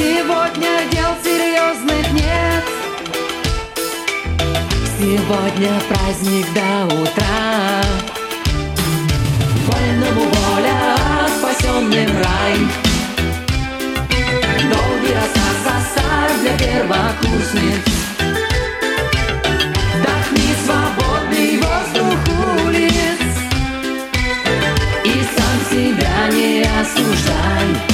Сегодня дел серьезных нет. Сегодня праздник до утра. Вольному воля, спасенным рай. Долгий рассказ оставь для первокурсниц. Вдохни свободный воздух улиц и сам себя не осуждай.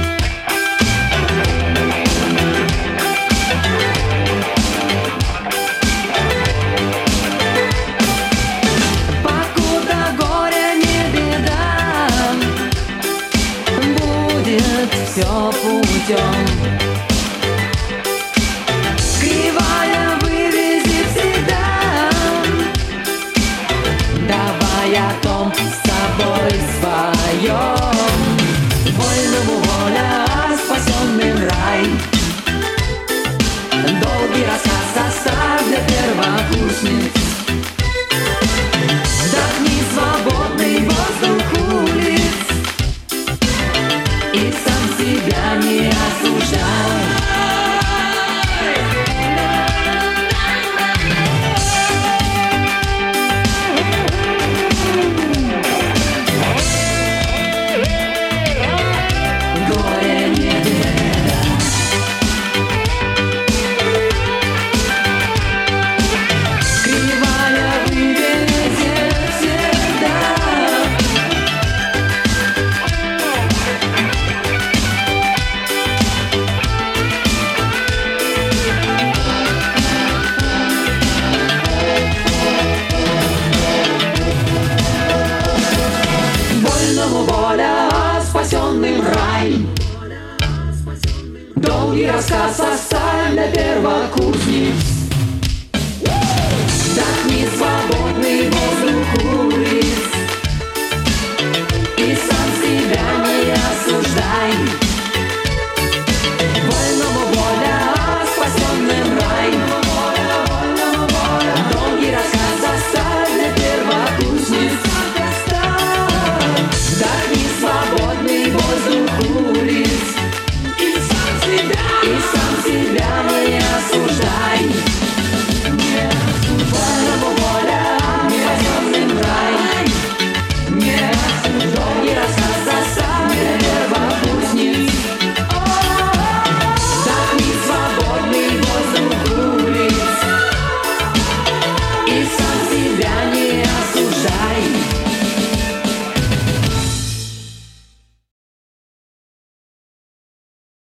Все путем. Кривая вывези всегда. Давай о том с собой своем. Вольному воля, спасенным рай. Долгий рассказ оставь для первокурсниц. Вдохни свободный воздух улиц и сам себя не осуждай. Горе не беда. Кривая вывезет всегда. Вольному воля, спасенным рай. Долгий рассказ оставь для первокурсниц. Вдохни свободный воздух улиц и сам себя не осуждай. Вольному воля, спасенным рай. Долгий рассказ оставь для первокурсниц. Вдохни свободный воздух улиц и сам себя